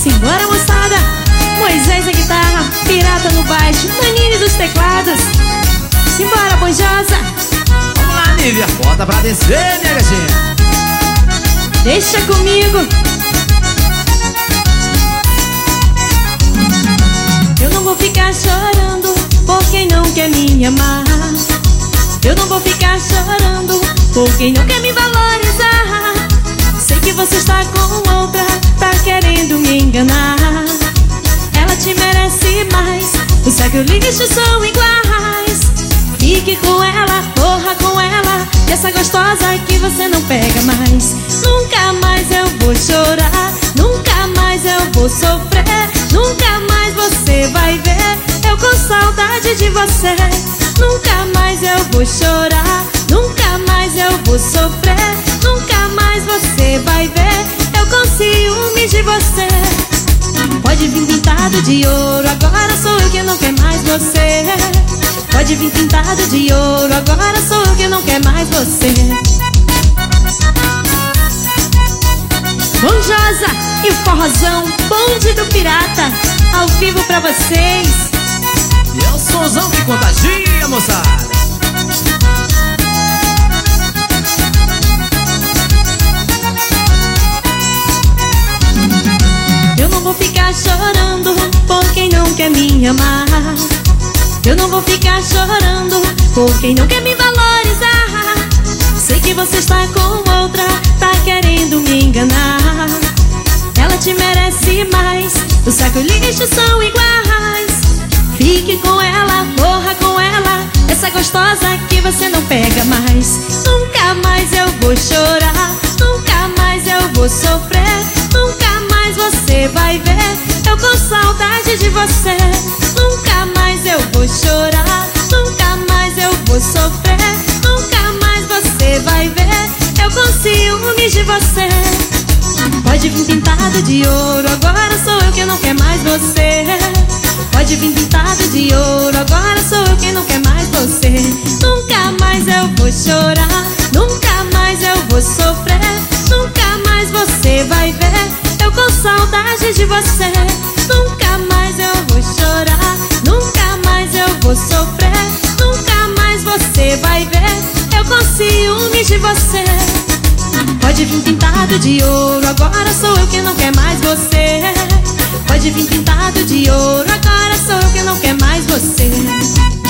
Simbora, moçada. Moisés na guitarra, Pirata no baixo, Nanini dos teclados. Simbora, Bonjosa. Vamos lá, Nívia, bota pra descer, minha gatinha. Deixa comigo. Eu não vou ficar chorando por quem não quer me amar. Eu não vou ficar chorando por quem não quer me valorizar. Sei que você está com outra, tá querendo me enganar. Ela te merece mais, o cego e o lixo são iguais. Fique com ela, corra com ela, e essa gostosa que você não pega mais. Nunca mais eu vou chorar, nunca mais eu vou sofrer. Nunca mais você vai ver eu com saudade de você. Nunca mais eu vou chorar, nunca mais eu vou sofrer. Nunca mais você vai ver eu com ciúmes de você. Pode vir pintado de ouro, agora sou eu que não quer mais você. Pode vir pintado de ouro, agora sou eu que não quer mais você. Bonjosa e o forrozão, bonde do pirata, ao vivo pra vocês. E é o sonzão que contagia, moçada. Eu não vou ficar chorando por quem não quer me amar. Eu não vou ficar chorando por quem não quer me valorizar. Sei que você está com outra, tá querendo me enganar. Ela te merece mais, o saco e o lixo são iguais. Fique com ela, corra com ela, essa gostosa que você não pega mais. Nunca mais eu vou chorar, nunca mais eu vou sofrer. Nunca mais você vai ver eu com saudade de você. Nunca mais eu vou chorar, nunca mais eu vou sofrer. Nunca mais você vai ver eu com ciúmes de você. Pode vir pintado de ouro, agora sou eu que não quer mais você. Pode vir pintado de ouro, agora sou eu que não quer mais você. Nunca mais eu vou chorar, nunca mais eu vou sofrer. Nunca mais você vai ver eu com saudade de você. Nunca mais eu vou chorar, nunca mais eu vou sofrer. Nunca mais você vai ver eu com ciúmes de você. Pode vir pintado de ouro, agora sou eu que não quer mais você. Pode vir pintado de ouro, agora sou eu que não quer mais você.